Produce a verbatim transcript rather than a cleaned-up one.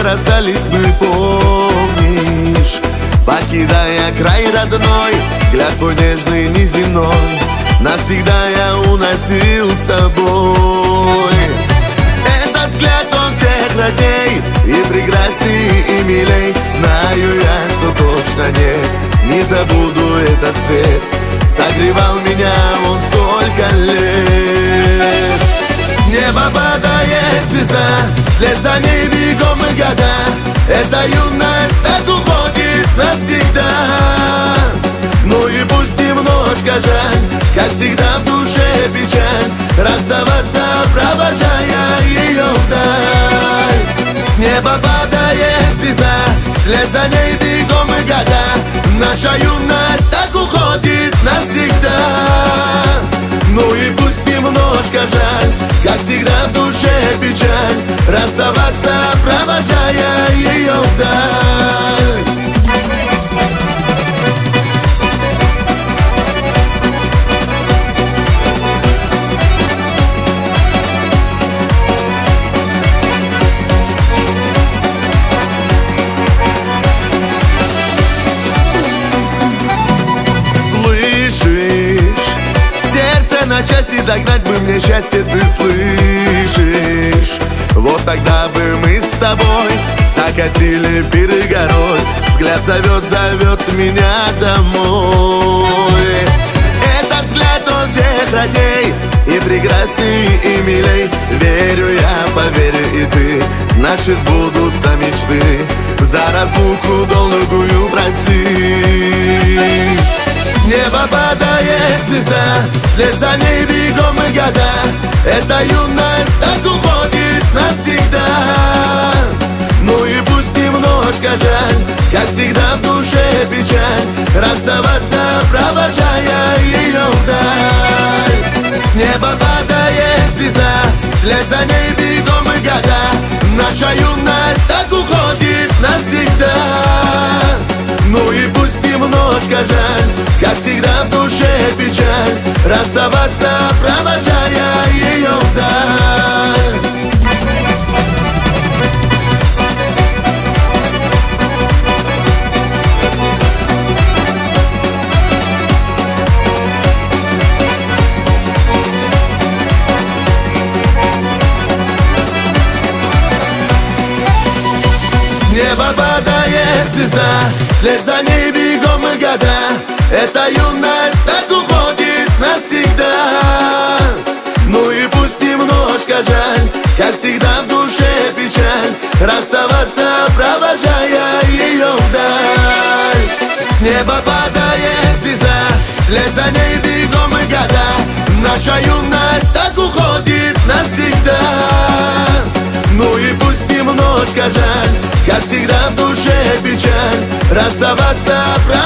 когда расстались мы, помнишь? Покидая край родной, взгляд твой нежный, неземной навсегда я уносил с собой. Этот взгляд, он всех родней, и прекрасней, и милей. Знаю я, что точно не, не забуду этот свет. Согревал меня он столько лет. С неба падает звезда, вслед за ней бегом и года. Эта юность так уходит навсегда. Ну и пусть немножко жаль, как всегда в душе печаль, расставаться, провожая ее вдаль. С неба падает звезда, вслед за ней бегом и года. Наша юность так уходит навсегда. Ну и пусть немножко жаль, как всегда в душе печаль, расставаться, провожая ее вдаль. На части догнать бы мне счастье, ты слышишь? Вот тогда бы мы с тобой закатили пиры горой. Взгляд зовет, зовет меня домой. Этот взгляд, он всех родней, и прекрасней, и милей. Верю я, поверь и ты, наши сбудутся мечты. За разлуку долгую прости. С неба падает звезда, вслед за ней бегом и года. Эта юность так уходит навсегда. Ну и пусть немножко жаль, как всегда в душе печаль, расставаться, провожая ее вдаль. С неба падает звезда, вслед за ней бегом и года. Наша юность так уходит навсегда. Ну и пусть немножко жаль, как всегда в душе печаль, расставаться, провожая ее вдаль. С неба падает звезда, вслед за ней бегом и года. Эта юность так уходит навсегда. Ну и пусть немножко жаль, как всегда в душе печаль, расставаться, провожая ее вдаль. С неба падает звезда, вслед за ней бегом и года. Наша юность так уходит навсегда. Ну и пусть немножко жаль, как всегда в душе печаль, расставаться,